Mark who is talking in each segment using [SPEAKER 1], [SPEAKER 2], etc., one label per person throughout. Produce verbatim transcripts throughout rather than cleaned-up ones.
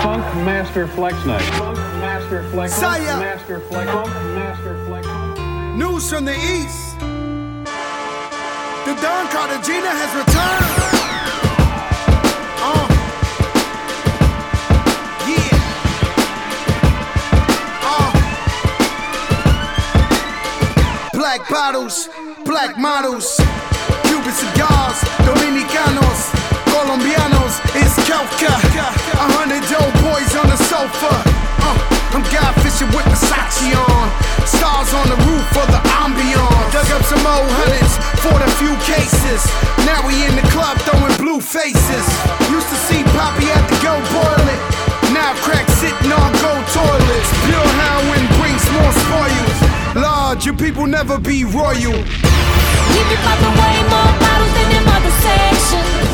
[SPEAKER 1] Funk Master Flex Night. Funk Master Flex. Funk Master Flex. Funk Master Flex.
[SPEAKER 2] News from the East. The Don Cartagena has returned. Uh. Yeah. Uh. Black bottles, black models, Cuban cigars, Dominicanos, Colombianos, it's Kelka. A hundred dope boys on the sofa. Uh, I'm God fishing with Versace on. Stars on the roof for the ambiance. Dug up some old hundreds, fought a few cases. Now we in the club throwing blue faces. Used to see Poppy at the go boil it. Now crack sitting on gold toilets. Pure heroin brings more spoils. Lord, you people never be royal.
[SPEAKER 3] We be popping way more bottles than them other sections.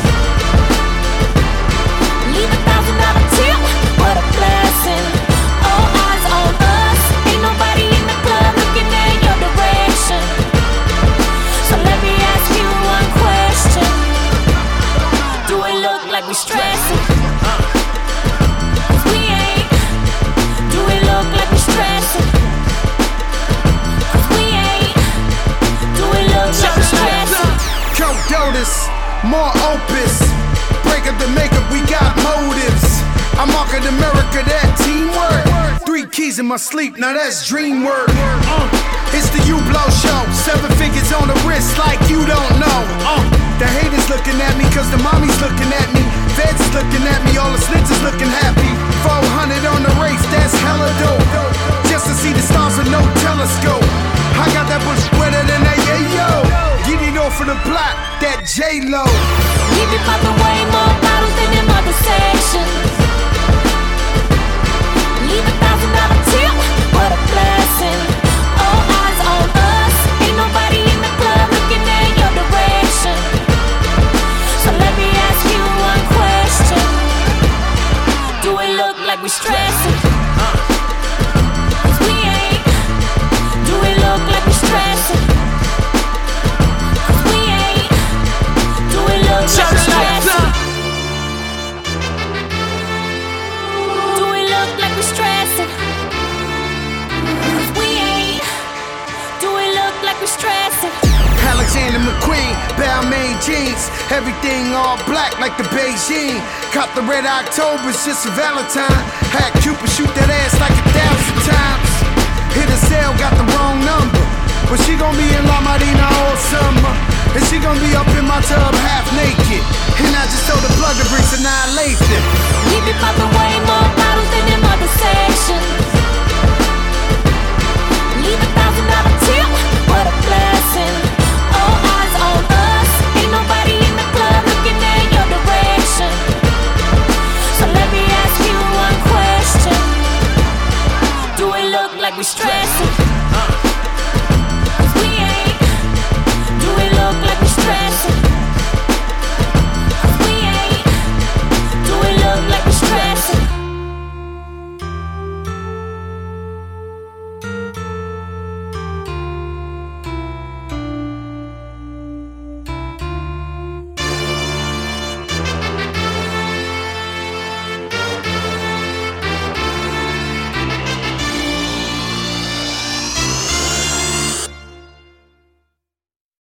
[SPEAKER 3] Leave a thousand dollar tip, what a blessing. All eyes on us, ain't nobody in the club looking in your direction. So let me ask you one question. Do it look like we stressing? Cause we ain't. Do it look like we stressing? Cause we ain't. Do it look like we stressing?
[SPEAKER 2] Count Dotus, more opus. Break up the makeup, we got motives. I market America, that teamwork. Three keys in my sleep, now that's dream work. Uh, it's the U-Blow show. Seven figures on the wrist like you don't know. Uh, the haters looking at me cause the mommy's looking at me. Feds is looking at me, all the snitches looking happy. four hundred on the race, that's hella dope. Just to see the stars with no telescope. I got that bush wetter than that yayo. Get it off of the block, that J-Lo.
[SPEAKER 3] We be popping way more bottles than them other sections. Leave a thousand dollar tip, what a blessing. All eyes on us, ain't nobody in the club looking in your direction. So let me ask you one question. Do it look like we stressing? Cause we ain't. Do it look like we stressing? Cause we ain't. Do it look like we stressing? Do it look like we stressing? Cause we ain't. Do it look like we stressing?
[SPEAKER 2] Alexander McQueen, Balmain jeans, everything all black like the Beijing. Cop the red October's just a Valentine. Had Cupid shoot that ass like a thousand times. Hit a sale, got the wrong number, but she gon' be in La Marina all summer. And she gon' be up in my tub half naked. And I just told the plug to bring annihilation.
[SPEAKER 3] We be popping way